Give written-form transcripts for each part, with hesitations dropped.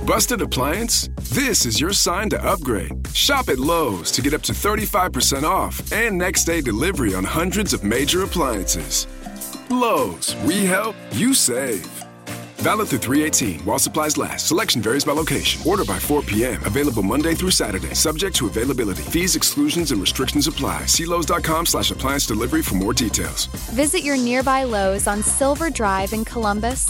Busted appliance? This is your sign to upgrade. Shop at Lowe's to get up to 35% off and next day delivery on hundreds of major appliances. Lowe's, we help, you save. Valid through 3/18 while supplies last. Selection varies by location. Order by 4 p.m. Available Monday through Saturday. Subject to availability. Fees, exclusions, and restrictions apply. See Lowe's.com/appliance delivery for more details. Visit your nearby Lowe's on Silver Drive in Columbus.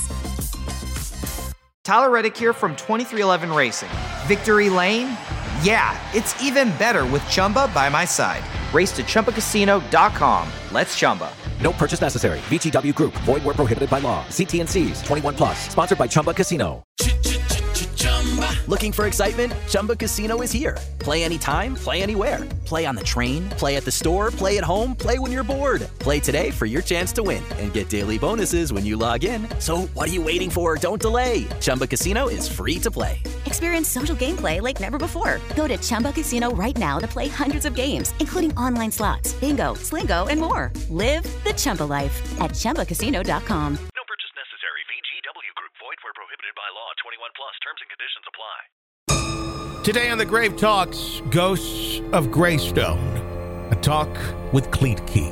Tyler Reddick here from 2311 Racing. Victory Lane? Yeah, it's even better with Chumba by my side. Race to ChumbaCasino.com. Let's Chumba. No purchase necessary. VGW Group. Void where prohibited by law. See T&Cs. 21 plus. Sponsored by Chumba Casino. Looking for excitement? Chumba Casino is here. Play anytime, play anywhere. Play on the train, play at the store, play at home, play when you're bored. Play today for your chance to win and get daily bonuses when you log in. So what are you waiting for? Don't delay. Chumba Casino is free to play. Experience social gameplay like never before. Go to Chumba Casino right now to play hundreds of games, including online slots, bingo, Slingo, and more. Live the Chumba life at ChumbaCasino.com. No purchase necessary. VGW Group. Void where prohibited by law. 21 plus. Terms and conditions apply. Today on The Grave Talks, Ghosts of Greystone. A talk with Cleet Key.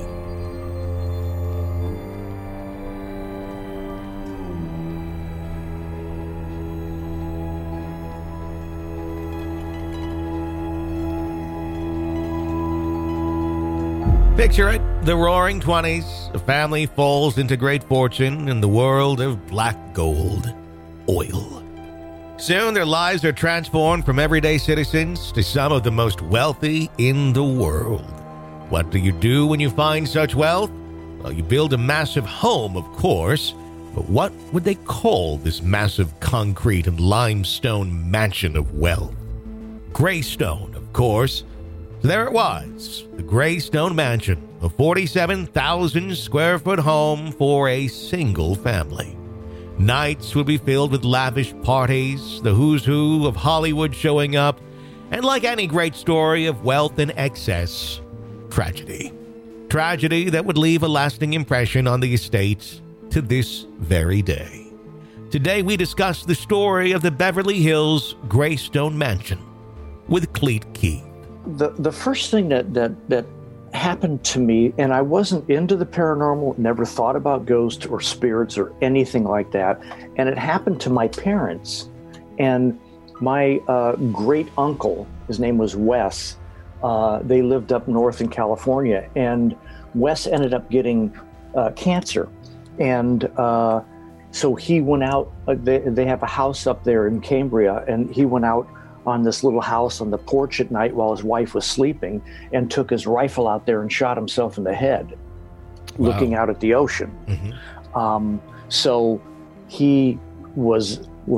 Picture it, the roaring 20s, a family falls into great fortune in the world of black gold, oil. Soon their lives are transformed from everyday citizens to some of the most wealthy in the world. What do you do when you find such wealth? Well, you build a massive home, of course, but what would they call this massive concrete and limestone mansion of wealth? Greystone, of course. So there it was, the Greystone Mansion, a 47,000 square foot home for a single family. Nights would be filled with lavish parties, the who's who of Hollywood showing up, and like any great story of wealth and excess, tragedy. Tragedy that would leave a lasting impression on the estate to this very day. Today we discuss the story of the Beverly Hills Greystone Mansion with Cleet Key. The first thing that happened to me, and I wasn't into the paranormal, never thought about ghosts or spirits or anything like that, and it happened to my parents. And my great uncle, his name was Wes, they lived up north in California, and Wes ended up getting cancer. And so he went out, they have a house up there in Cambria, and he went out on this little house on the porch at night while his wife was sleeping and took his rifle out there and shot himself in the head, looking out at the ocean. Mm-hmm. So he was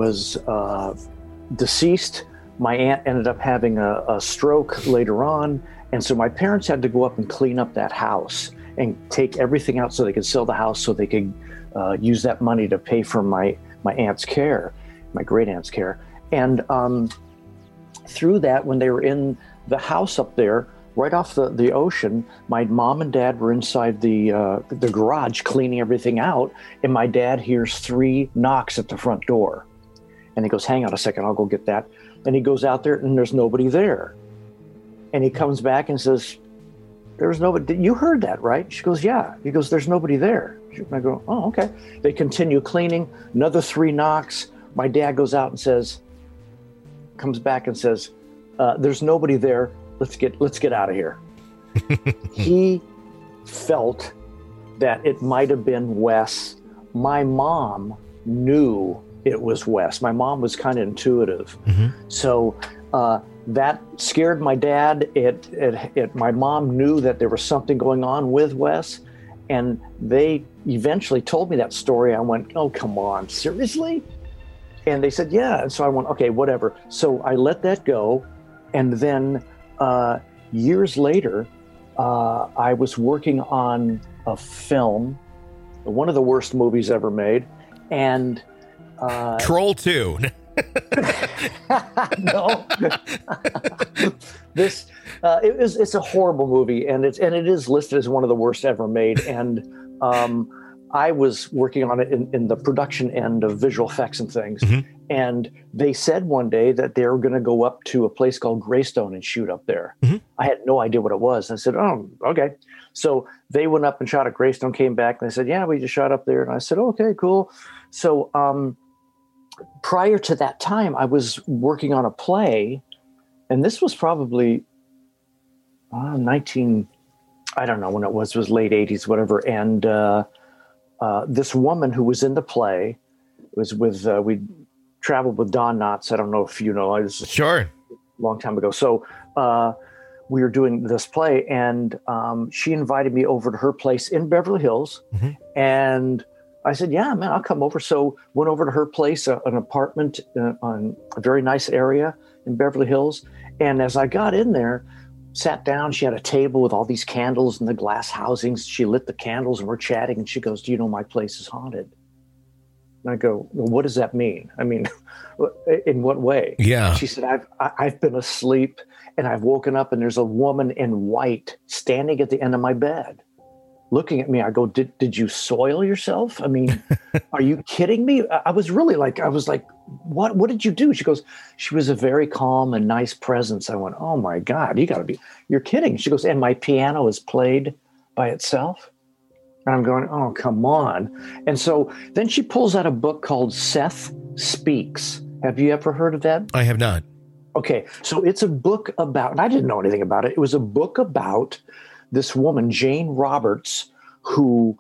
deceased. My aunt ended up having a stroke later on. And so my parents had to go up and clean up that house and take everything out so they could sell the house so they could use that money to pay for my aunt's care, my great aunt's care. And through that, when they were in the house up there, right off the ocean, my mom and dad were inside the garage cleaning everything out, and my dad hears 3 knocks at the front door. And he goes, hang on a second, I'll go get that. And he goes out there, and there's nobody there. And he comes back and says, there's nobody. You heard that, right? She goes, yeah. He goes, there's nobody there. I go, oh, okay. They continue cleaning, another 3 knocks. My dad goes out and comes back and says, there's nobody there. Let's get out of here. He felt that it might have been Wes. My mom knew it was Wes. My mom was kind of intuitive. Mm-hmm. So that scared my dad. My mom knew that there was something going on with Wes. And they eventually told me that story. I went, oh, come on, seriously? And they said, yeah. And so I went, okay, whatever. So I let that go. And then years later, I was working on a film, one of the worst movies ever made. And Troll 2. No. It's a horrible movie, and it is listed as one of the worst ever made. And I was working on it in the production end of visual effects and things. Mm-hmm. And they said one day that they were going to go up to a place called Greystone and shoot up there. Mm-hmm. I had no idea what it was. I said, oh, okay. So they went up and shot at Greystone, came back, and they said, yeah, we just shot up there. And I said, okay, cool. So prior to that time, I was working on a play, and this was probably 19, I don't know when it was late 80s, whatever. And this woman who was in the play was with, we traveled with Don Knotts. I don't know if you know. Sure. A long time ago. So we were doing this play, and she invited me over to her place in Beverly Hills. Mm-hmm. And I said, yeah, man, I'll come over. So went over to her place, an apartment on a very nice area in Beverly Hills. And as I got in there, sat down, she had a table with all these candles and the glass housings. She lit the candles and we're chatting. And she goes, do you know my place is haunted? And I go, well, what does that mean? I mean, in what way? Yeah. She said, I've been asleep and I've woken up and there's a woman in white standing at the end of my bed, looking at me. I go, did you soil yourself? I mean, are you kidding me? I was like, what did you do? She goes, she was a very calm and nice presence. I went, oh my God, you're kidding. She goes, and my piano is played by itself. And I'm going, oh, come on. And so then she pulls out a book called Seth Speaks. Have you ever heard of that? I have not. Okay. So it's a book about, and I didn't know anything about it. It was a book about this woman, Jane Roberts, who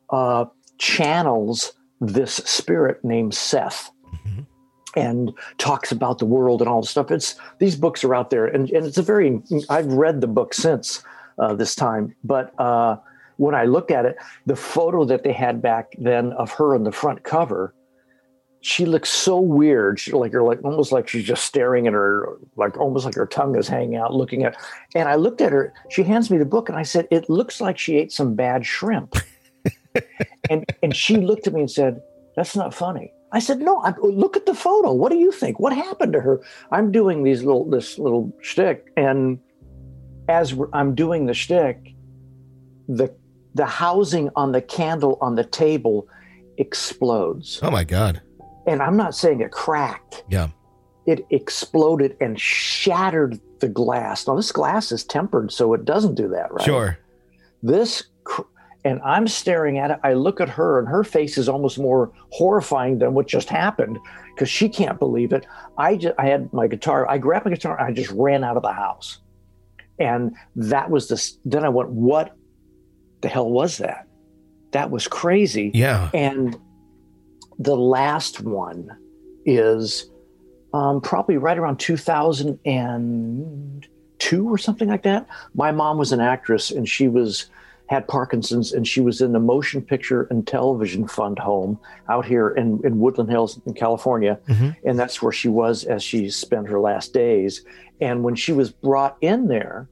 channels this spirit named Seth. Mm-hmm. And talks about the world and all the stuff. These books are out there. And it's I've read the book since this time. But when I looked at it, the photo that they had back then of her on the front cover, she looks so weird. Almost like she's just staring at her, like almost like her tongue is hanging out, looking at. And I looked at her. She hands me the book, and I said, "It looks like she ate some bad shrimp." and she looked at me and said, "That's not funny." I said, "No. Look at the photo. What do you think? What happened to her?" I'm doing this little shtick, and as I'm doing the shtick, the housing on the candle on the table explodes. Oh my God. And I'm not saying it cracked. Yeah. It exploded and shattered the glass. Now this glass is tempered, so it doesn't do that, right? Sure. And I'm staring at it. I look at her, and her face is almost more horrifying than what just happened because she can't believe it. I had my guitar. I grabbed my guitar. And I just ran out of the house. And that was then I went, what the hell was that? That was crazy. Yeah. And the last one is probably right around 2002 or something like that. My mom was an actress, and she had Parkinson's, and she was in the Motion Picture and Television Fund home out here in Woodland Hills in California. Mm-hmm. And that's where she was as she spent her last days. And when she was brought in there,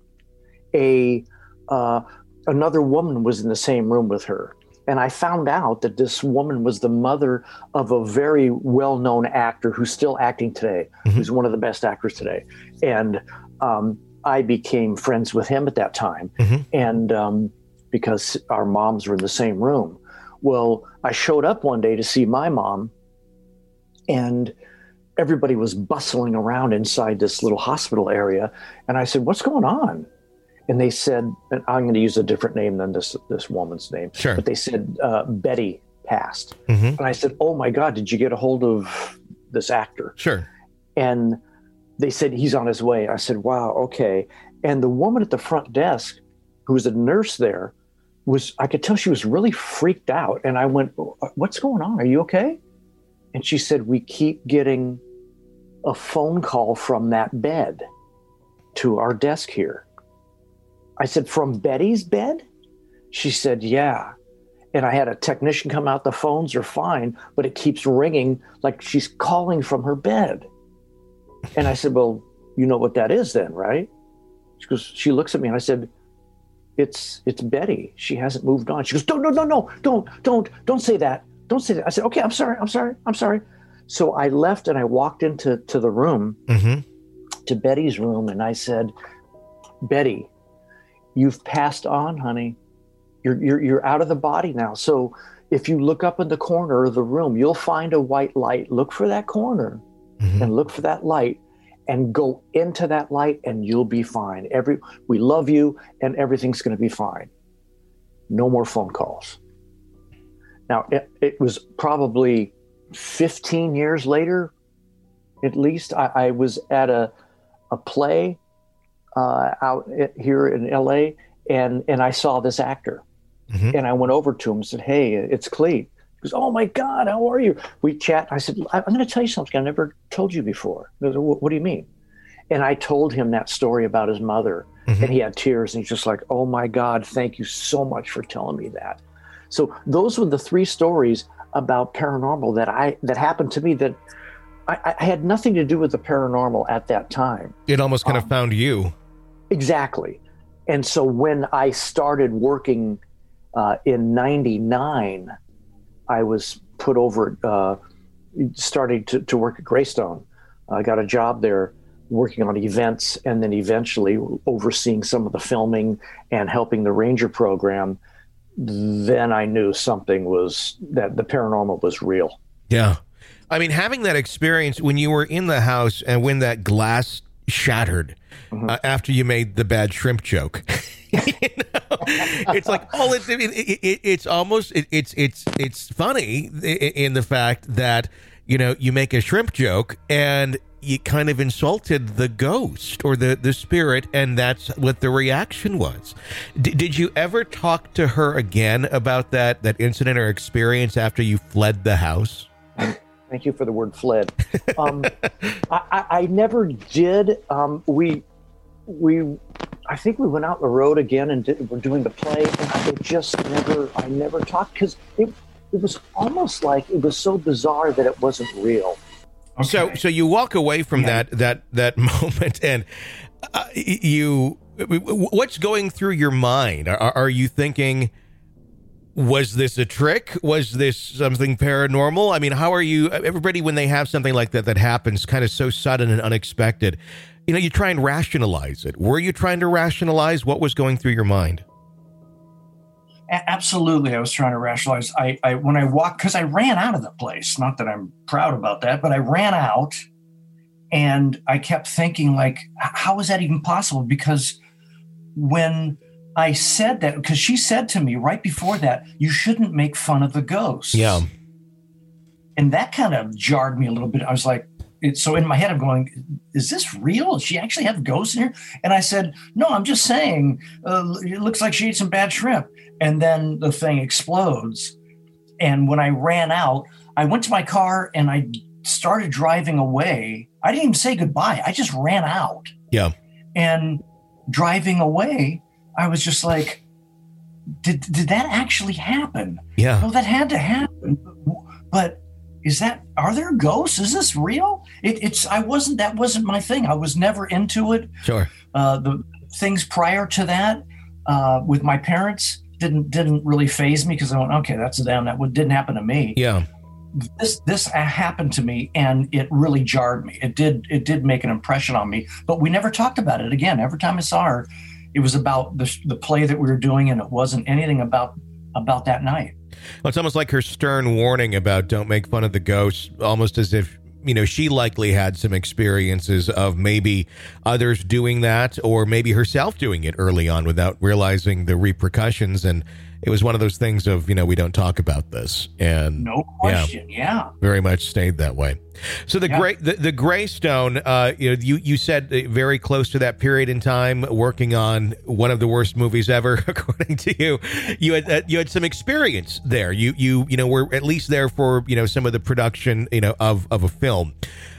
another woman was in the same room with her. And I found out that this woman was the mother of a very well-known actor who's still acting today, mm-hmm. who's one of the best actors today. And I became friends with him at that time. Mm-hmm. And because our moms were in the same room. Well, I showed up one day to see my mom, and everybody was bustling around inside this little hospital area. And I said, what's going on? And they said, and I'm going to use a different name than this woman's name. Sure. But they said, Betty passed. Mm-hmm. And I said, oh my God, did you get a hold of this actor? Sure. And they said, he's on his way. I said, wow, okay. And the woman at the front desk, who was a nurse there, I could tell she was really freaked out. And I went, what's going on? Are you okay? And she said, we keep getting a phone call from that bed to our desk here. I said, from Betty's bed? She said, yeah. And I had a technician come out. The phones are fine, but it keeps ringing like she's calling from her bed. And I said, well, you know what that is then, right? She looks at me, and I said, it's Betty. She hasn't moved on. She goes, don't say that. Don't say that. I said, okay, I'm sorry. So I left and I walked into the room, mm-hmm. to Betty's room. And I said, Betty, you've passed on, honey. You're out of the body now. So if you look up in the corner of the room, you'll find a white light. Look for that corner and look for that light and go into that light and you'll be fine. We love you and everything's going to be fine. No more phone calls. Now, it was probably 15 years later, at least, I was at a play out here in LA and I saw this actor. And I went over to him and said, "Hey, it's Clete." He goes, "Oh my God, how are you?" We chat. I said, "I'm going to tell you something I never told you before." He goes, "What do you mean?" And I told him that story about his mother, and he had tears, and he's just like, "Oh my God, thank you so much for telling me that." So those were the 3 stories about paranormal that happened to me that I had nothing to do with the paranormal at that time. It almost kind of found you. Exactly. And so when I started working in 99, I was put over, starting to work at Greystone. I got a job there working on events and then eventually overseeing some of the filming and helping the Ranger program. Then I knew that the paranormal was real. Yeah. I mean, having that experience when you were in the house and when that glass shattered after you made the bad shrimp joke. It's like it's funny in the fact that you make a shrimp joke and you kind of insulted the ghost or the spirit, and that's what the reaction was. Did you ever talk to her again about that incident or experience after you fled the house? Thank you for the word fled. I never did. I think we went out the road again and we're doing the play, and I never talked because it was almost like it was so bizarre that it wasn't real. Okay. So you walk away from that moment, and what's going through your mind? Are you thinking, was this a trick? Was this something paranormal? I mean, how are you? Everybody, when they have something like that happens kind of so sudden and unexpected, you try and rationalize it. Were you trying to rationalize what was going through your mind? Absolutely. I was trying to rationalize. When I walked, because I ran out of the place, not that I'm proud about that, but I ran out and I kept thinking, like, how is that even possible? Because when I said that, because she said to me right before that, you shouldn't make fun of the ghosts. Yeah. And that kind of jarred me a little bit. I was like, so in my head, I'm going, is this real? Does she actually have ghosts in here? And I said, no, I'm just saying, it looks like she ate some bad shrimp. And then the thing explodes. And when I ran out, I went to my car and I started driving away. I didn't even say goodbye. I just ran out. Yeah. And driving away, I was just like, did that actually happen? Yeah. No, that had to happen. But are there ghosts? Is this real? That wasn't my thing. I was never into it. Sure. The things prior to that, with my parents didn't really faze me because I went, okay, that's them. That didn't happen to me. Yeah. This happened to me and it really jarred me. It did make an impression on me, but we never talked about it again. Every time I saw her, it was about the play that we were doing, and it wasn't anything about that night. Well, it's almost like her stern warning about don't make fun of the ghosts, almost as if, she likely had some experiences of maybe others doing that or maybe herself doing it early on without realizing the repercussions. And it was one of those things of, we don't talk about this. And no question. Yeah. Very much stayed that way. So the Greystone, you said very close to that period in time, working on one of the worst movies ever, according to you. You had some experience there. You were at least there for some of the production of a film.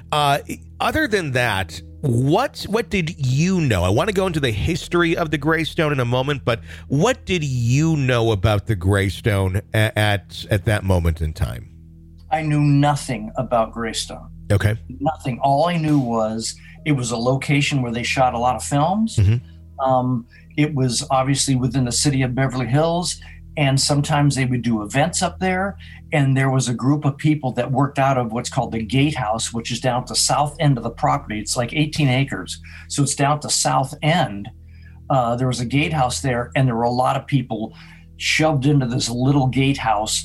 Other than that, what did you know? I want to go into the history of the Greystone in a moment, but what did you know about the Greystone at that moment in time? I knew nothing about Greystone. Okay. Nothing. All I knew was it was a location where they shot a lot of films. Mm-hmm. It was obviously within the city of Beverly Hills, and sometimes they would do events up there. And there was a group of people that worked out of what's called the Gatehouse, which is down at the south end of the property. It's like 18 acres. So it's down at the south end. There was a gatehouse there, and there were a lot of people shoved into this little gatehouse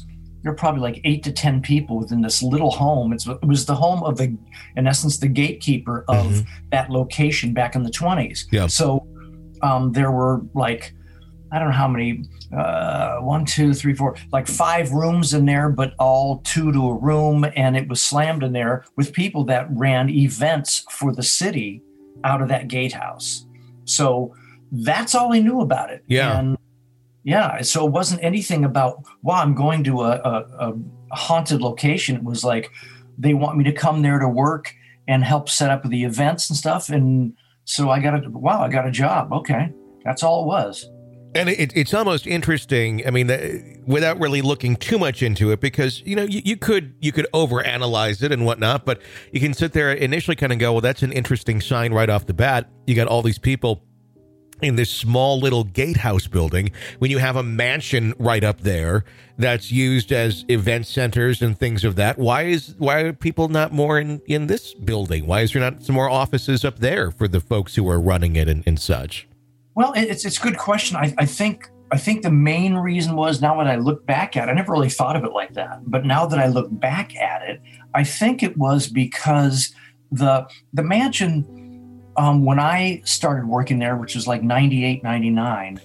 there were probably like 8 to 10 people within this little home. It was the home of in essence, the gatekeeper of that location back in the 20s. Yeah. So there were like, I don't know how many, 1, 2, 3, 4, like 5 rooms in there, but all 2 to a room. And it was slammed in there with people that ran events for the city out of that gatehouse. So that's all I knew about it. Yeah. And yeah. So it wasn't anything about, wow, I'm going to a haunted location. It was like, they want me to come there to work and help set up the events and stuff. And so I got a job. Okay. That's all it was. And it's almost interesting. I mean, without really looking too much into it, because, you know, you could overanalyze it and whatnot, but you can sit there initially kind of go, well, that's an interesting sign right off the bat. You got all these people in this small little gatehouse building when you have a mansion right up there that's used as event centers and things of that. Why are people not more in this building? Why is there not some more offices up there for the folks who are running it and such? Well, it's a good question. I think the main reason was, now that I look back at it, I never really thought of it like that. But now that I look back at it, I think it was because the mansion, when I started working there, which was like 98, 99,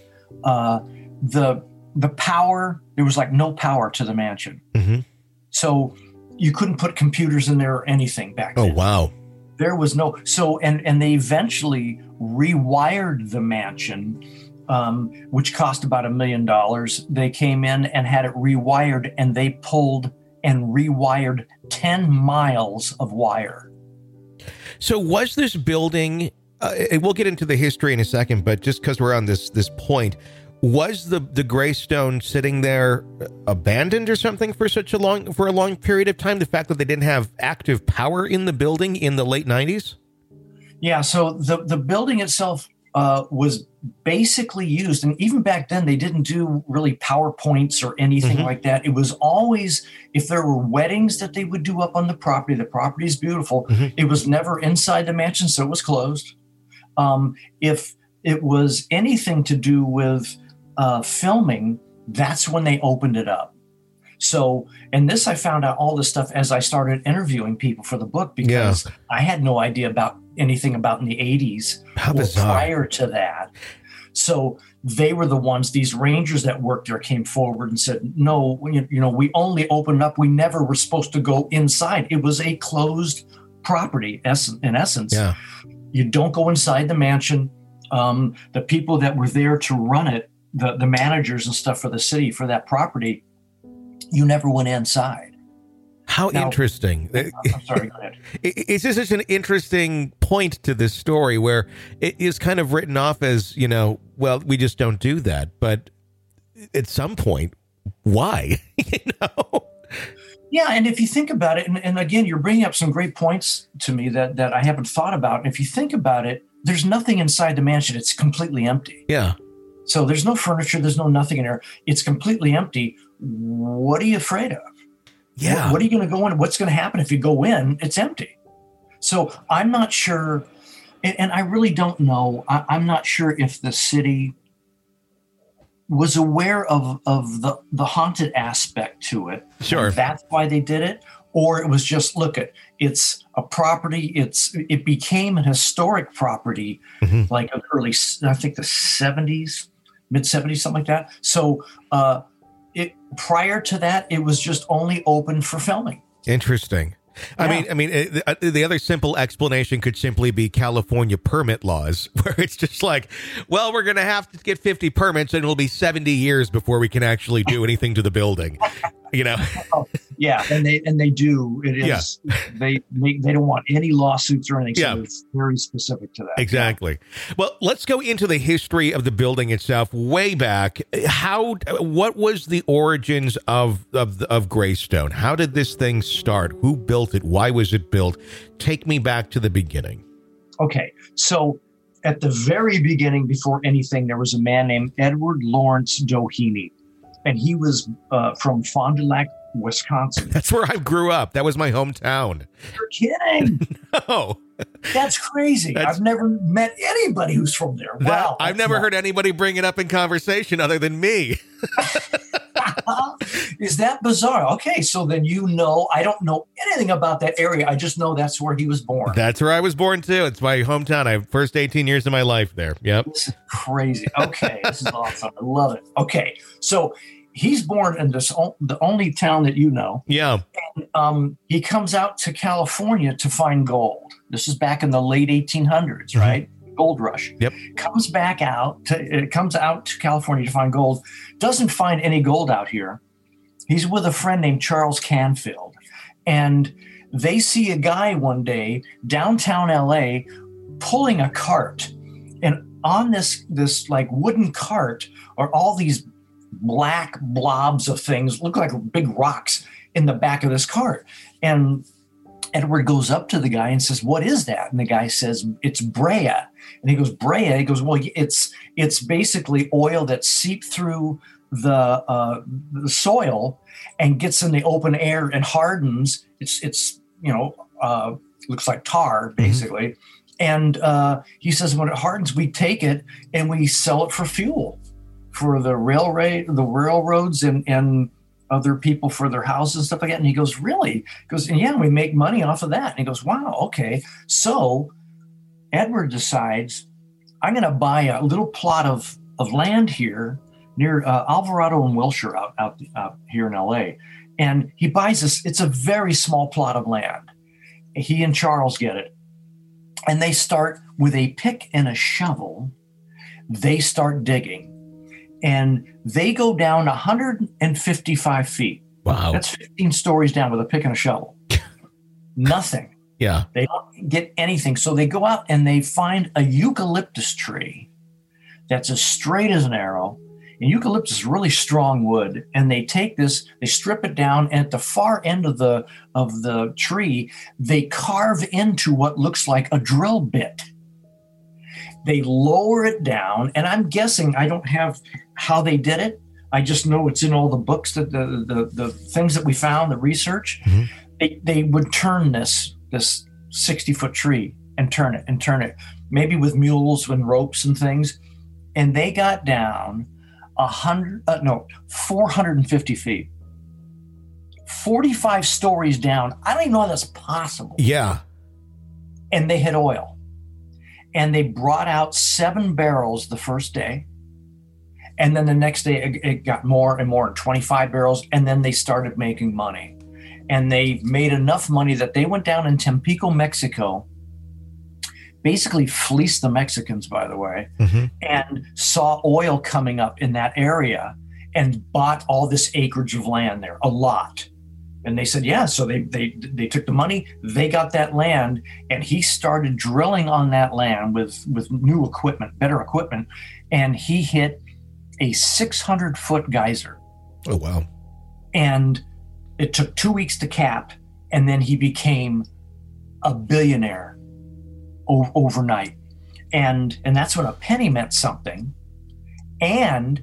the power, there was like no power to the mansion. Mm-hmm. So you couldn't put computers in there or anything back then. Oh, wow. There was no, so, and they eventually rewired the mansion, which cost about $1 million. They came in and had it rewired, and they pulled and rewired 10 miles of wire. So was this building, we'll get into the history in a second, but just because we're on this point, was the Greystone sitting there abandoned or something for a long period of time? The fact that they didn't have active power in the building in the late 90s? Yeah, so the building itself was basically used, and even back then they didn't do really PowerPoints or anything like that. It was always, if there were weddings that they would do up on the property is beautiful. It was never inside the mansion, so it was closed. If it was anything to do with filming, that's when they opened it up. So, and this, I found out all this stuff as I started interviewing people for the book, because I had no idea about anything about in the 80s or prior to that. So they were the ones, these rangers that worked there came forward and said, no, you know, we only opened up. We never were supposed to go inside. It was a closed property in essence. Yeah. You don't go inside the mansion. The people that were there to run it, the managers and stuff for the city, for that property, you never went inside. How interesting. I'm sorry, go ahead. It's just such an interesting point to this story, where it is kind of written off as, you know, well, we just don't do that. But at some point, why? You know? Yeah, and if you think about it, and again, you're bringing up some great points to me that I haven't thought about. And if you think about it, there's nothing inside the mansion. It's completely empty. Yeah. So there's no furniture. There's no nothing in there. It's completely empty. What are you afraid of? Yeah. What are you going to go in? What's going to happen if you go in? It's empty. So I'm not sure, and I really don't know. I'm not sure if the city was aware of the haunted aspect to it. Sure. That's why they did it. Or it was just, look, it's a property. It became an historic property, like in early, I think the 70s, mid 70s, something like that. So prior to that, it was just only open for filming. Interesting. Yeah. I mean, the other simple explanation could simply be California permit laws, where it's just like, well, we're going to have to get 50 permits, and it'll be 70 years before we can actually do anything to the building. You know? Yeah, and they do. It is. Yeah. They don't want any lawsuits or anything. So it's very specific to that. Exactly. Well, let's go into the history of the building itself. Way back, what was the origins of Greystone? How did this thing start? Who built it? Why was it built? Take me back to the beginning. Okay, so at the very beginning, before anything, there was a man named Edward Lawrence Doheny. And he was from Fond du Lac, Wisconsin. That's where I grew up. That was my hometown. You're kidding. No. That's crazy. I've never met anybody who's from there. Wow. I've never heard anybody bring it up in conversation other than me. Is that bizarre? Okay, so then I don't know anything about that area. I just know that's where he was born. That's where I was born too. It's my hometown. I have first 18 years of my life there. Yep. This is crazy. Okay, this is awesome. I love it. Okay, so he's born in the only town that you know. Yeah. And he comes out to California to find gold. This is back in the late 1800s, right? Gold rush. Yep. Comes out to California to find gold. Doesn't find any gold out here. He's with a friend named Charles Canfield, and they see a guy one day downtown LA pulling a cart, and on this like wooden cart are all these black blobs of things, look like big rocks in the back of this cart. And Edward goes up to the guy and says, "What is that?" And the guy says, "It's Brea." And he goes, "Brea?" He goes, "Well, it's basically oil that seeped through the soil and gets in the open air and hardens. It's looks like tar basically." And he says, when it hardens, we take it and we sell it for fuel for the railroads and other people for their houses and stuff like that. And he goes, "Really?" He goes, "And yeah, we make money off of that." And he goes, "Wow, okay." So Edward decides, I'm going to buy a little plot of land here near Alvarado and Wilshire out here in LA. And he buys this. It's a very small plot of land. He and Charles get it. And they start with a pick and a shovel. They start digging. And they go down 155 feet. Wow. That's 15 stories down with a pick and a shovel. Nothing. Yeah. They don't get anything. So they go out and they find a eucalyptus tree that's as straight as an arrow. And eucalyptus is really strong wood. And they take this, they strip it down, and at the far end of the tree, they carve into what looks like a drill bit. They lower it down, and I'm guessing, I don't have how they did it. I just know it's in all the books, that the things that we found, the research. Mm-hmm. They would turn this 60-foot tree and turn it, maybe with mules and ropes and things. And they got down 450 feet, 45 stories down. I don't even know how that's possible. Yeah. And they hit oil. And they brought out 7 barrels the first day. And then the next day it got more and more, 25 barrels. And then they started making money. And they made enough money that they went down in Tampico, Mexico, basically fleeced the Mexicans, by the way, mm-hmm. and saw oil coming up in that area and bought all this acreage of land there, a lot. And they said, yeah, so they took the money, they got that land, and he started drilling on that land with new equipment, better equipment, and he hit a 600-foot geyser. Oh, wow. And it took 2 weeks to cap, and then he became a billionaire overnight. And that's when a penny meant something. And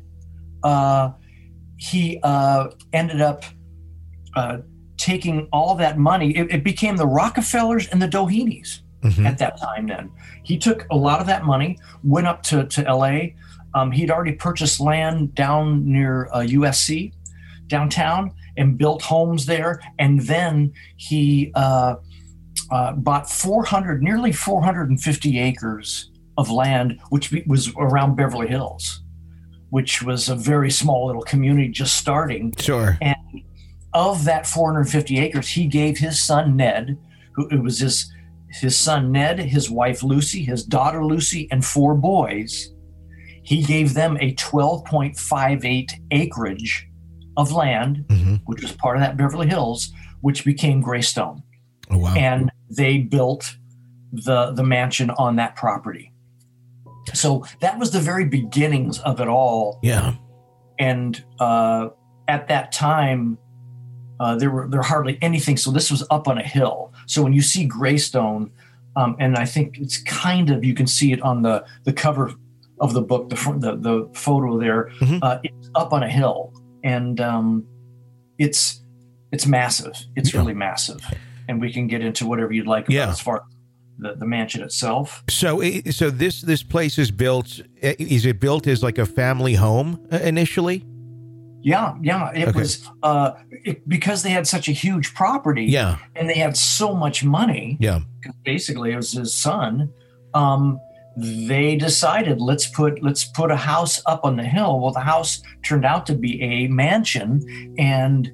he ended up taking all that money. It became the Rockefellers and the Doheny's mm-hmm. at that time then. He took a lot of that money, went up to LA. He'd already purchased land down near USC, downtown, and built homes there. And then he bought nearly 450 acres of land, which was around Beverly Hills, which was a very small little community just starting. Sure. And of that 450 acres, he gave his son Ned, it was his son Ned, his wife Lucy, his daughter Lucy, and 4 boys. He gave them a 12.58 acreage of land, mm-hmm. which was part of that Beverly Hills, which became Greystone. Oh, wow. And they built the mansion on that property. So that was the very beginnings of it all. Yeah. And at that time, there hardly anything. So this was up on a hill. So when you see Greystone, and I think it's kind of, you can see it on the cover of the book, the photo there, mm-hmm. It's up on a hill, and it's massive. It's really massive. And we can get into whatever you'd like about as far as the mansion itself. So this place is built. Is it built as like a family home initially? Yeah. It was because they had such a huge property. Yeah. And they had so much money. Yeah. Basically, it was his son. They decided let's put a house up on the hill. Well, the house turned out to be a mansion, and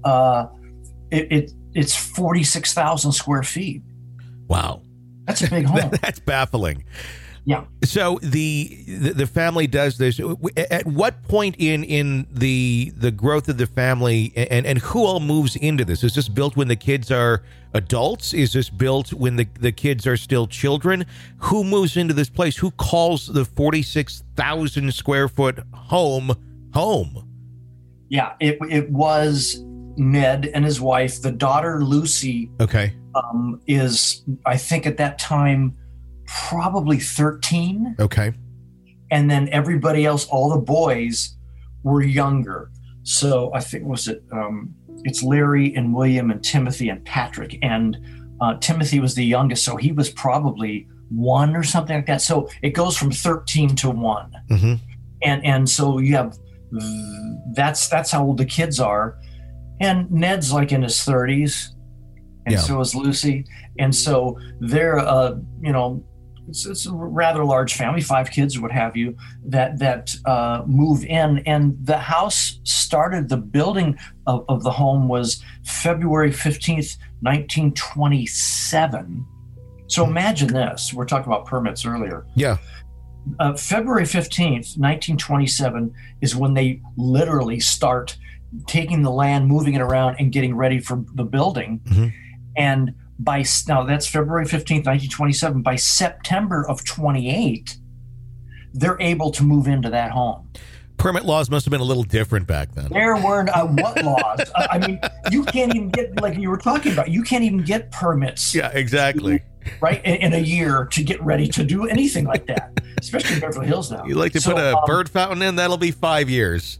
it's 46,000 square feet. Wow, that's a big home. That's baffling. Yeah. So the family does this. At what point in the growth of the family, and who all moves into this? Is this built when the kids are adults? Is this built when the kids are still children? Who moves into this place? Who calls the 46,000 square foot home? Yeah, it was Ned and his wife. The daughter Lucy. Okay. Is, I think at that time, probably 13. Okay. And then everybody else, all the boys, were younger. So I think, it's Larry and William and Timothy and Patrick. And Timothy was the youngest, so he was probably 1 or something like that. So it goes from 13 to 1. Mm-hmm. And so you have, that's how old the kids are. And Ned's like in his 30s. And so is Lucy. And so they're, it's a rather large family, 5 kids or what have you, that move in. And the house started, the building of the home was February 15th, 1927. So imagine this. We're talking about permits earlier. Yeah. February 15th, 1927 is when they literally start taking the land, moving it around, and getting ready for the building. Mm-hmm. And now that's February 15th, 1927. By September of 28, they're able to move into that home. Permit laws must have been a little different back then. There weren't what laws? I mean, you can't even get, like you were talking about, you can't even get permits. Yeah, exactly. Right? In a year to get ready to do anything like that, especially in Beverly Hills now. You like to put a bird fountain in? That'll be 5 years.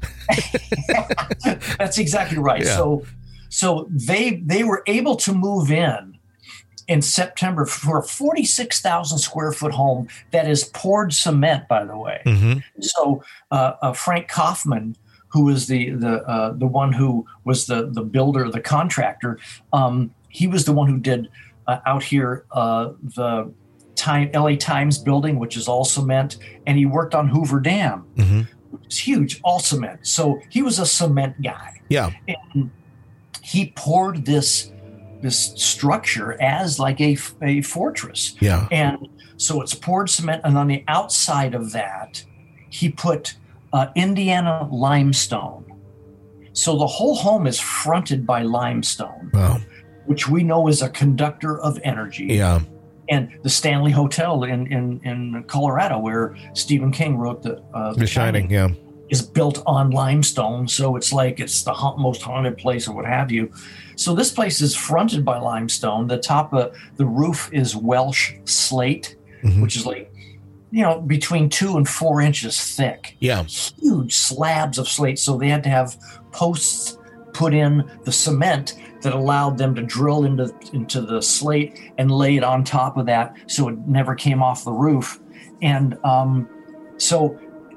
That's exactly right. Yeah. So they were able to move in September for a 46,000 square foot home that is poured cement, by the way. Mm-hmm. So Frank Kaufman, who was the one who was the builder, the contractor, he was the one who did out here the LA Times building, which is all cement, and he worked on Hoover Dam, mm-hmm. which is huge, all cement. So he was a cement guy. Yeah. And he poured this structure as like a fortress. Yeah. And so it's poured cement, and on the outside of that, he put Indiana limestone. So the whole home is fronted by limestone. Wow. Which we know is a conductor of energy. Yeah. And the Stanley Hotel in Colorado, where Stephen King wrote The Shining, yeah, is built on limestone. So it's like it's the most haunted place or what have you. So this place is fronted by limestone. The top of the roof is Welsh slate, mm-hmm. which is like, between 2 and 4 inches thick. Yeah. Huge slabs of slate. So they had to have posts put in the cement that allowed them to drill into the slate and lay it on top of that so it never came off the roof. And so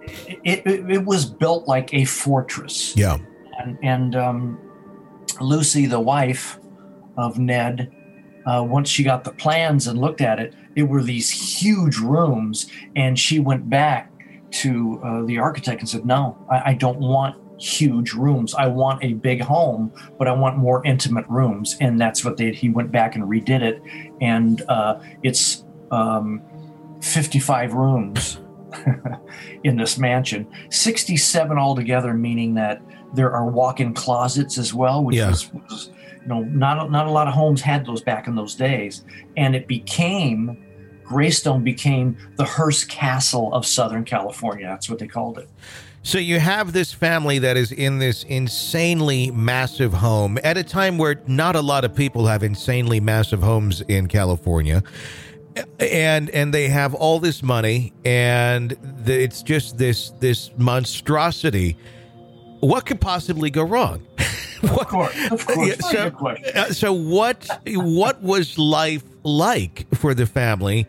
it was built like a fortress. Yeah. And Lucy, the wife of Ned, once she got the plans and looked at it, it were these huge rooms. And she went back to the architect and said, no, I don't want huge rooms. I want a big home, but I want more intimate rooms. And that's what he went back and redid it. And it's 55 rooms in this mansion, 67 altogether, meaning that there are walk-in closets as well, which was not a lot of homes had those back in those days. And Greystone became the Hearst Castle of Southern California. That's what they called it. So you have this family that is in this insanely massive home at a time where not a lot of people have insanely massive homes in California. And they have all this money, and it's just this monstrosity. What could possibly go wrong? Of course. So what was life like for the family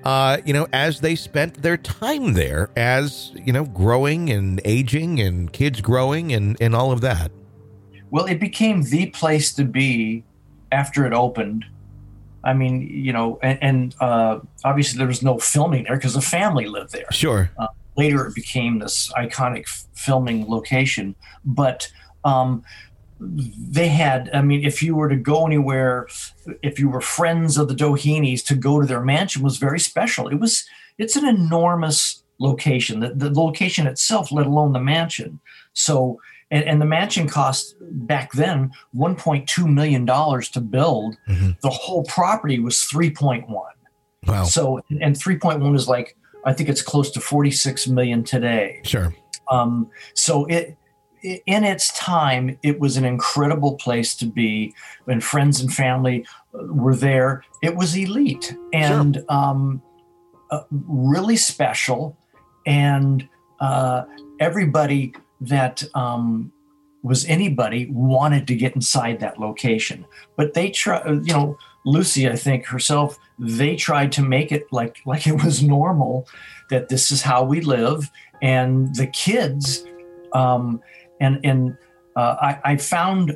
as they spent their time there, as, growing and aging and kids growing and all of that? Well, it became the place to be after it opened. I mean, and obviously there was no filming there because the family lived there. Sure. Later it became this iconic filming location. But they had, if you were to go anywhere, if you were friends of the Doheny's, to go to their mansion was very special. It's an enormous location, the location itself, let alone the mansion. So, and the mansion cost back then $1.2 million to build. Mm-hmm. The whole property was 3.1. Wow. So, and 3.1 is like, I think it's close to 46 million today. Sure. So in its time, it was an incredible place to be. When friends and family were there, it was elite and really special. And everybody that was anybody wanted to get inside that location. But they Lucy, I think herself, they tried to make it like it was normal, that this is how we live. And the kids, I found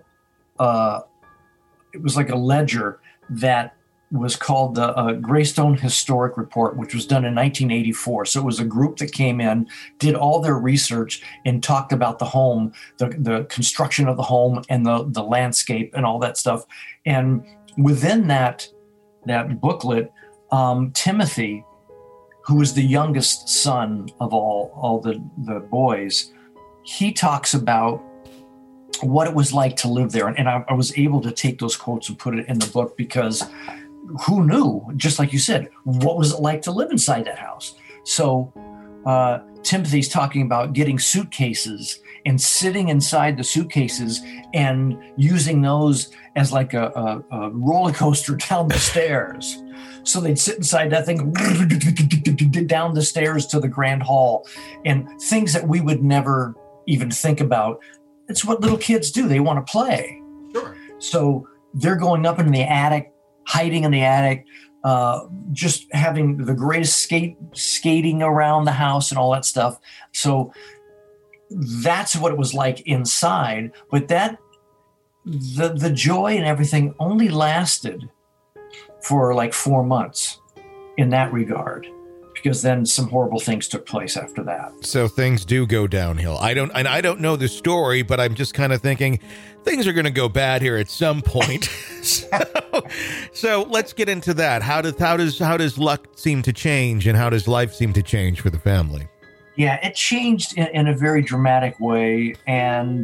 it was like a ledger that was called the Greystone Historic Report, which was done in 1984. So it was a group that came in, did all their research, and talked about the home, the construction of the home, and the landscape and all that stuff. And within that booklet, Timothy, who was the youngest son of all the boys, he talks about what it was like to live there. And I was able to take those quotes and put it in the book, because who knew, just like you said, what was it like to live inside that house? So Timothy's talking about getting suitcases and sitting inside the suitcases and using those as like a roller coaster down the stairs. So they'd sit inside that thing down the stairs to the grand hall, and things that we would never even think about. It's what little kids do. They want to play. Sure. So they're going up into the attic, hiding in the attic, just having the greatest skating around the house and all that stuff. So that's what it was like inside. But the joy and everything only lasted for like 4 months in that regard, because then some horrible things took place after that. So things do go downhill. I don't know the story, but I'm just kind of thinking things are going to go bad here at some point. so let's get into that. How does luck seem to change, and how does life seem to change for the family? Yeah, it changed in a very dramatic way, and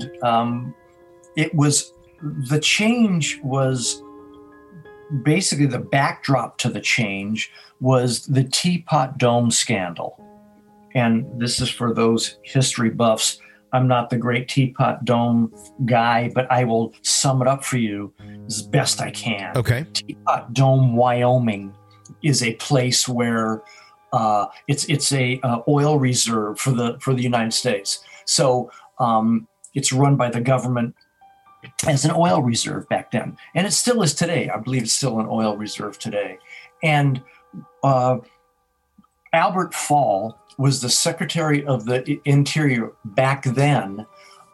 the change was basically the backdrop to the change was the Teapot Dome scandal. And this is for those history buffs. I'm not the great Teapot Dome guy, but I will sum it up for you as best I can. Okay. Teapot Dome, Wyoming is a place where it's a oil reserve for the United States. So it's run by the government as an oil reserve back then. And it still is today. I believe it's still an oil reserve today. And Albert Fall was the Secretary of the Interior back then.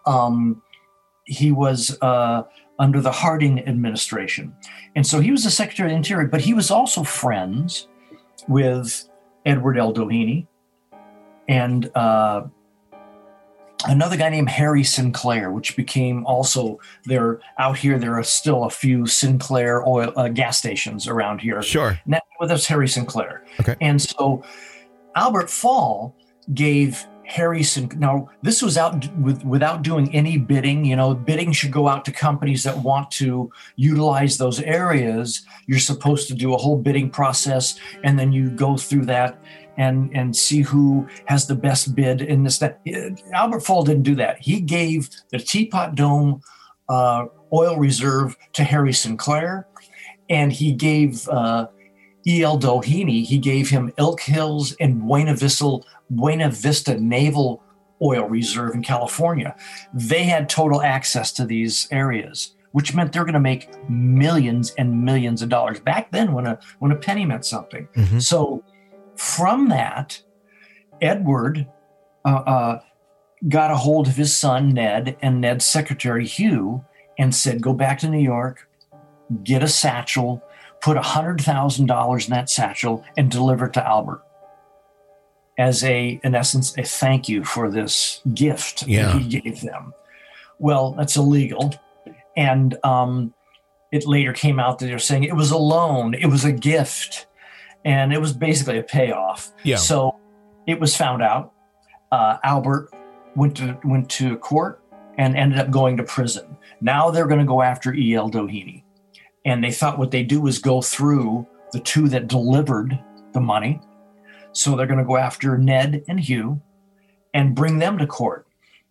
He was under the Harding administration. And so he was the Secretary of the Interior, but he was also friends with Edward L. Doheny and another guy named Harry Sinclair, which became also there are still a few Sinclair oil gas stations around here. Sure. Now with us, Harry Sinclair. Okay. And so Albert Fall gave Harry Sinclair, now this was out without doing any bidding. Bidding should go out to companies that want to utilize those areas. You're supposed to do a whole bidding process, and then you go through that and see who has the best bid in this. Albert Fall didn't do that. He gave the Teapot Dome oil reserve to Harry Sinclair, and he gave E.L. Doheny, he gave him Elk Hills and Buena Vista Naval Oil Reserve in California. They had total access to these areas. which meant they're going to make millions and millions of dollars. Back then, when a penny meant something. Mm-hmm. So from that, Edward got a hold of his son, Ned, and Ned's secretary, Hugh, and said, go back to New York, get a satchel, put $100,000 in that satchel, and deliver it to Albert as in essence, a thank you for this gift that he gave them. Well, that's illegal. And it later came out that they were saying it was a loan, it was a gift, and it was basically a payoff. Yeah. So it was found out. Albert went to court and ended up going to prison. Now they're going to go after E.L. Doheny. And they thought what they do is go through the two that delivered the money. So they're going to go after Ned and Hugh and bring them to court.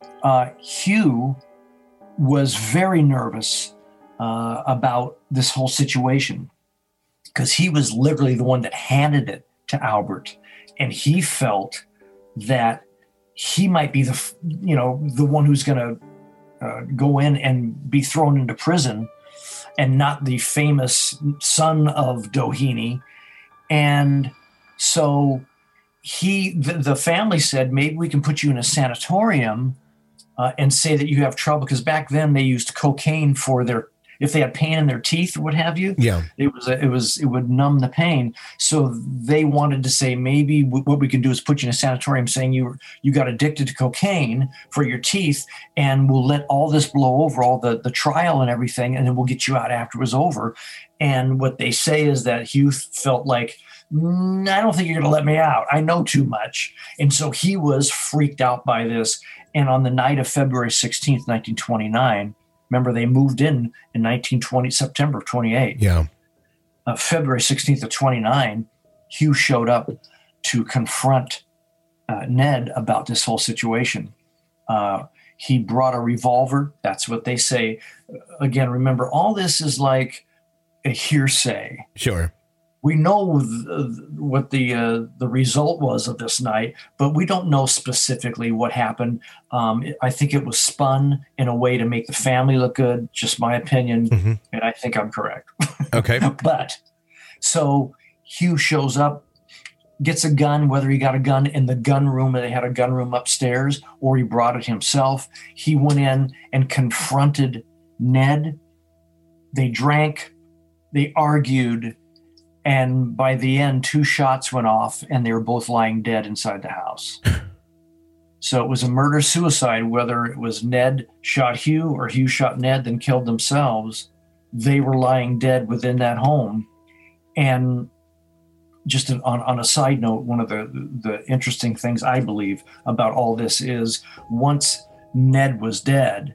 Hugh was very nervous about this whole situation because he was literally the one that handed it to Albert. And he felt that he might be the one who's going to go in and be thrown into prison, and not the famous son of Doheny. And so the family said, maybe we can put you in a sanatorium and say that you have trouble. Because back then they used cocaine if they had pain in their teeth or what have you. Yeah. It would numb the pain. So they wanted to say, maybe what we can do is put you in a sanatorium saying you got addicted to cocaine for your teeth, and we'll let all this blow over, all the trial and everything, and then we'll get you out after it was over. And what they say is that Hugh felt like, I don't think you're going to let me out. I know too much. And so he was freaked out by this. And on the night of February 16th, 1929, remember, they moved in 1920, September of 28. Yeah. February 16th of 29, Hugh showed up to confront Ned about this whole situation. He brought a revolver. That's what they say. Again, remember, all this is like a hearsay. Sure. We know what the result was of this night, but we don't know specifically what happened. I think it was spun in a way to make the family look good, just my opinion, and I think I'm correct. Okay. But so Hugh shows up, gets a gun, whether he got a gun in the gun room, or they had a gun room upstairs, or he brought it himself. He went in and confronted Ned. They drank, they argued, and by the end, 2 shots went off, and they were both lying dead inside the house. So it was a murder-suicide, whether it was Ned shot Hugh or Hugh shot Ned, then killed themselves. They were lying dead within that home. And just on a side note, one of the interesting things I believe about all this is once Ned was dead,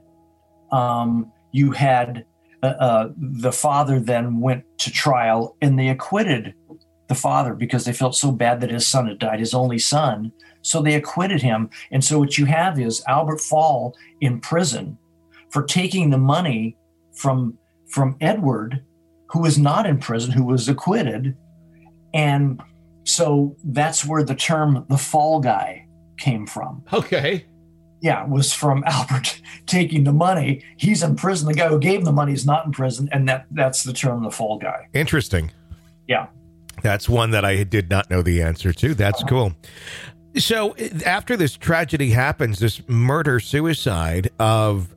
you had the father then went to trial, and they acquitted the father because they felt so bad that his son had died, his only son. So they acquitted him. And so what you have is Albert Fall in prison for taking the money from Edward, who was not in prison, who was acquitted. And so that's where the term the fall guy came from. Okay. Yeah, it was from Albert taking the money. He's in prison. The guy who gave him the money is not in prison. And that's the term, the fall guy. Interesting. Yeah. That's one that I did not know the answer to. That's cool. So after this tragedy happens, this murder-suicide of,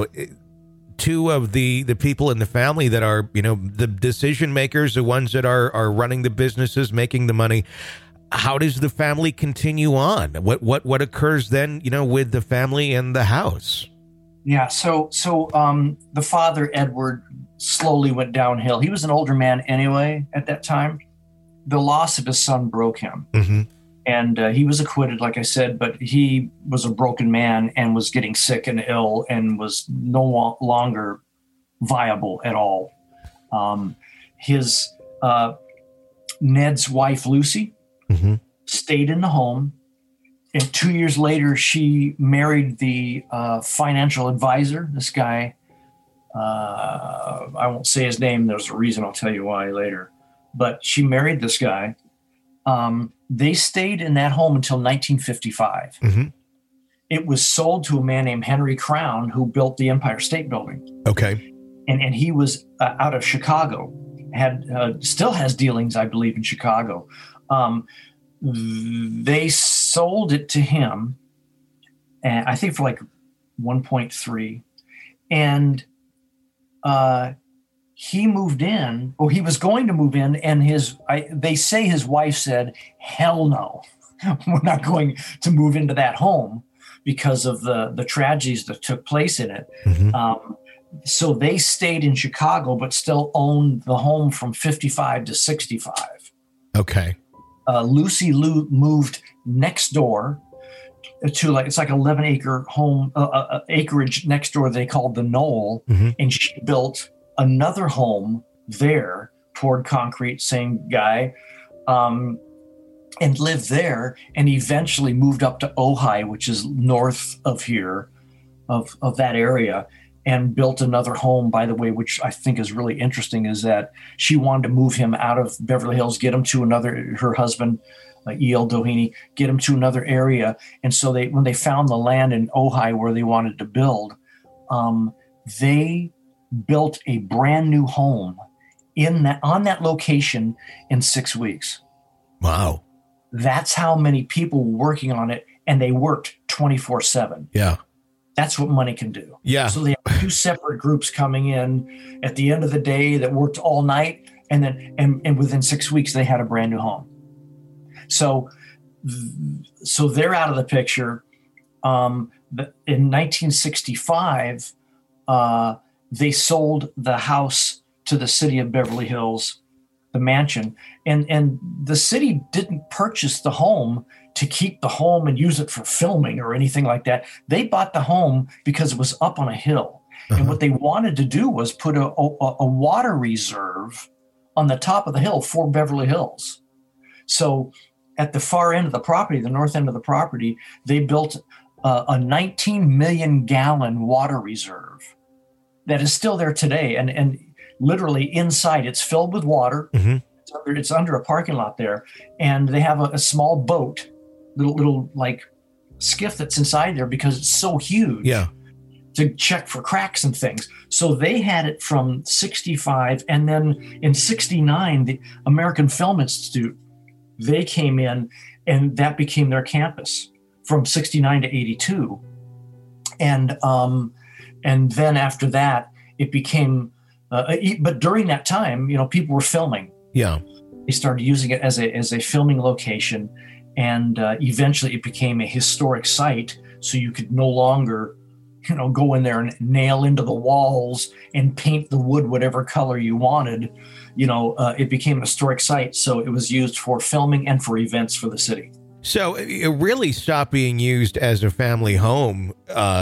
2 of the people in the family that are, the decision makers, the ones that are running the businesses, making the money, how does the family continue on? What occurs then, with the family and the house? Yeah. So the father, Edward, slowly went downhill. He was an older man anyway at that time. The loss of his son broke him. Mm-hmm. And he was acquitted, like I said, but he was a broken man and was getting sick and ill and was no longer viable at all. Ned's wife, Lucy, stayed in the home. And 2 years later, she married the financial advisor, this guy. I won't say his name. There's a reason. I'll tell you why later. But she married this guy. They stayed in that home until 1955. Mm-hmm. It was sold to a man named Henry Crown, who built the Empire State Building. Okay. and he was out of Chicago, still has dealings, I believe, in Chicago. They sold it to him, and I think for like 1.3, and he moved in, or he was going to move in, and they say his wife said, "Hell no, we're not going to move into that home," because of the tragedies that took place in it. Mm-hmm. So they stayed in Chicago, but still owned the home from 55 to 65. Okay. Lucy Liu moved next door to it's like 11-acre home, acreage next door they called the Knoll, mm-hmm. and she built another home there, poured concrete, same guy, and lived there, and eventually moved up to Ojai, which is north of here, of that area, and built another home, by the way, which I think is really interesting, is that she wanted to move him out of Beverly Hills, get him to her husband, E.L. Doheny, get him to another area. And so when they found the land in Ojai where they wanted to build, they built a brand new home on that location in 6 weeks. Wow. That's how many people were working on it, and they worked 24/7. Yeah. That's what money can do. Yeah. So they have two separate groups coming in at the end of the day that worked all night, and then and within 6 weeks they had a brand new home. So they're out of the picture. In 1965, they sold the house to the city of Beverly Hills, the mansion, and the city didn't purchase the home to keep the home and use it for filming or anything like that. They bought the home because it was up on a hill. Uh-huh. And what they wanted to do was put a water reserve on the top of the hill for Beverly Hills. So at the far end of the property, the north end of the property, they built a 19 million gallon water reserve that is still there today. And literally inside, it's filled with water. Mm-hmm. It's under a parking lot there. And they have a small boat, little like skiff that's inside there because it's so huge. Yeah. To check for cracks and things. So they had it from 65. And then in 69, the American Film Institute, they came in and that became their campus from 69 to 82. And then after that, it became, but during that time, people were filming. Yeah. They started using it as a filming location. And eventually it became a historic site. So you could no longer, go in there and nail into the walls and paint the wood whatever color you wanted. It became a historic site. So it was used for filming and for events for the city. So it really stopped being used as a family home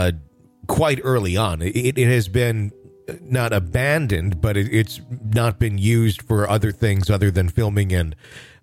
quite early on. It has been not abandoned, but it's not been used for other things other than filming and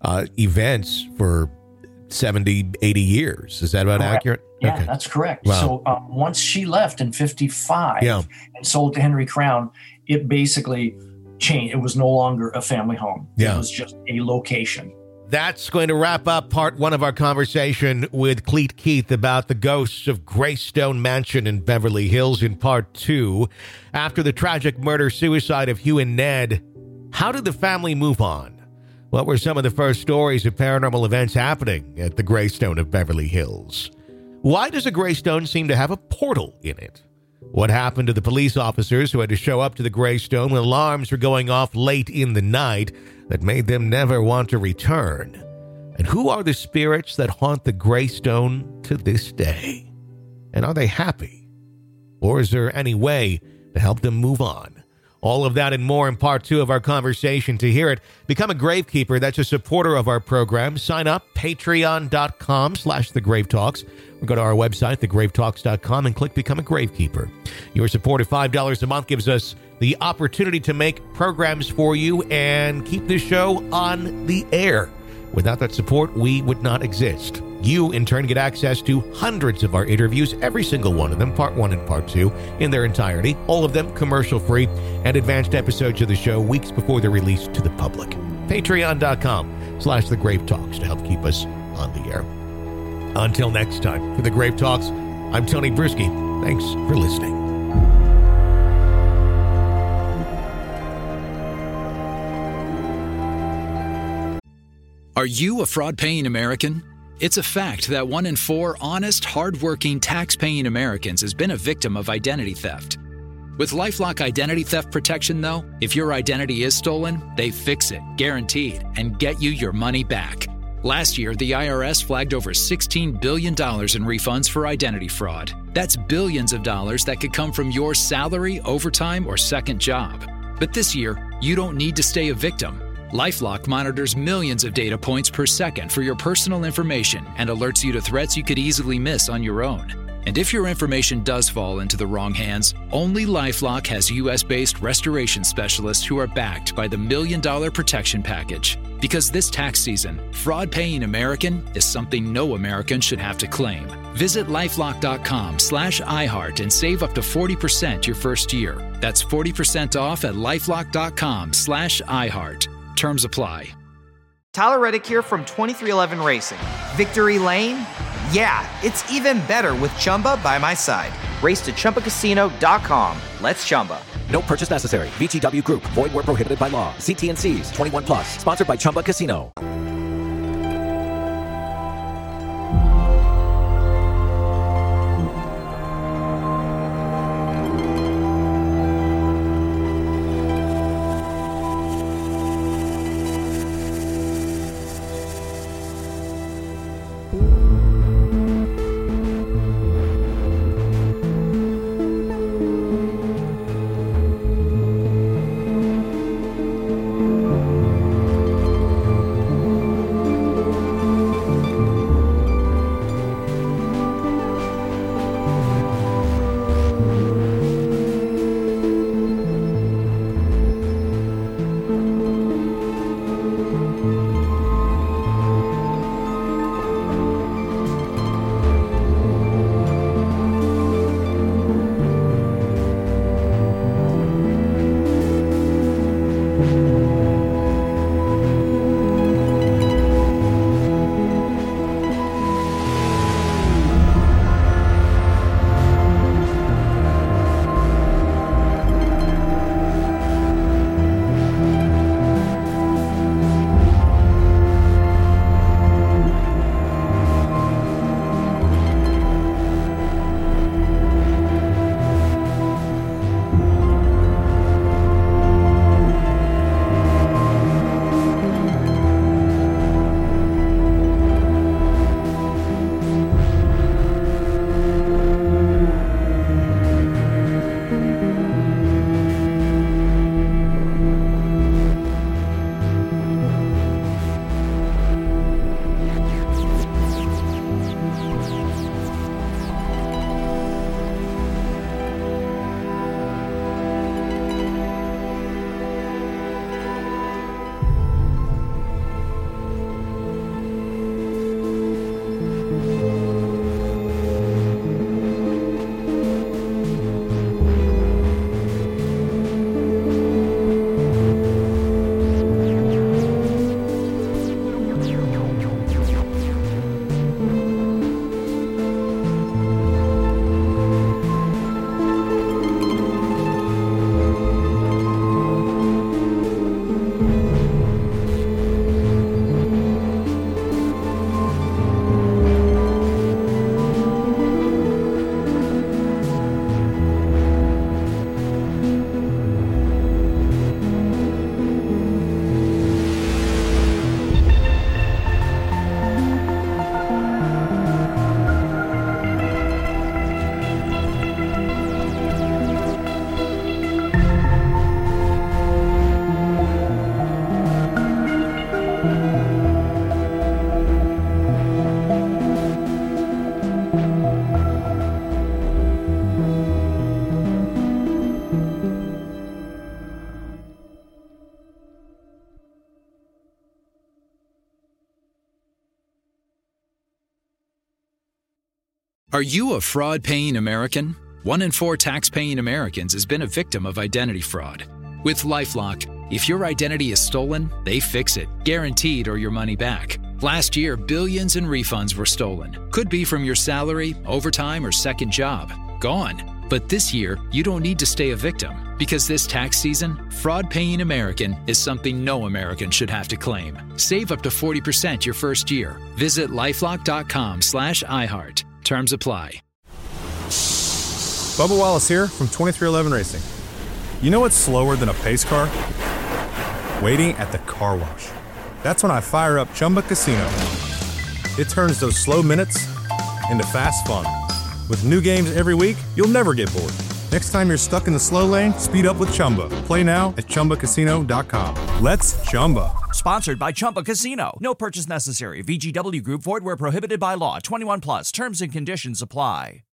events for 70, 80 years. Is that about accurate? Yeah, okay. That's correct. Wow. So once she left in 55 and sold to Henry Crown, it basically changed. It was no longer a family home. Yeah. It was just a location. That's going to wrap up part one of our conversation with Clete Keith about the ghosts of Greystone Mansion in Beverly Hills. In part two, after the tragic murder-suicide of Hugh and Ned, how did the family move on? What were some of the first stories of paranormal events happening at the Greystone of Beverly Hills? Why does a Greystone seem to have a portal in it? What happened to the police officers who had to show up to the Greystone when alarms were going off late in the night that made them never want to return? And who are the spirits that haunt the Greystone to this day? And are they happy? Or is there any way to help them move on? All of that and more in part two of our conversation. To hear it, become a gravekeeper. That's a supporter of our program. Sign up, patreon.com/thegravetalks. Or go to our website, thegravetalks.com, and click Become a Gravekeeper. Your support of $5 a month gives us the opportunity to make programs for you and keep this show on the air. Without that support, we would not exist. You, in turn, get access to hundreds of our interviews, every single one of them, part one and part two, in their entirety, all of them commercial-free, and advanced episodes of the show weeks before they're released to the public. Patreon.com/thegravetalks to help keep us on the air. Until next time, for The Grave Talks, I'm Tony Brisky. Thanks for listening. Are you a fraud-paying American? It's a fact that 1 in 4 honest, hard-working, tax-paying Americans has been a victim of identity theft. With LifeLock Identity Theft Protection, though, if your identity is stolen, they fix it, guaranteed, and get you your money back. Last year, the IRS flagged over $16 billion in refunds for identity fraud. That's billions of dollars that could come from your salary, overtime, or second job. But this year, you don't need to stay a victim. LifeLock monitors millions of data points per second for your personal information and alerts you to threats you could easily miss on your own. And if your information does fall into the wrong hands, only LifeLock has U.S.-based restoration specialists who are backed by the $1 Million Protection Package. Because this tax season, fraud-paying American is something no American should have to claim. Visit LifeLock.com/iHeart and save up to 40% your first year. That's 40% off at LifeLock.com/iHeart. Terms apply. Tyler Reddick here from 2311 Racing. Victory Lane? Yeah, it's even better with Chumba by my side. Race to ChumbaCasino.com. Let's Chumba. No purchase necessary. VGW Group. Void where prohibited by law. See T&Cs. 21 plus. Sponsored by Chumba Casino. Are you a fraud-paying American? 1 in 4 tax-paying Americans has been a victim of identity fraud. With LifeLock, if your identity is stolen, they fix it, guaranteed, or your money back. Last year, billions in refunds were stolen. Could be from your salary, overtime, or second job. Gone. But this year, you don't need to stay a victim, because this tax season, fraud-paying American is something no American should have to claim. Save up to 40% your first year. Visit LifeLock.com/iHeart. Terms apply. Bubba Wallace here from 2311 Racing. You know what's slower than a pace car? Waiting at the car wash. That's when I fire up Chumba Casino. It turns those slow minutes into fast fun. With new games every week, you'll never get bored. Next time you're stuck in the slow lane, speed up with Chumba. Play now at ChumbaCasino.com. Let's Chumba. Sponsored by Chumba Casino. No purchase necessary. VGW Group. Void where prohibited by law. 21 plus. Terms and conditions apply.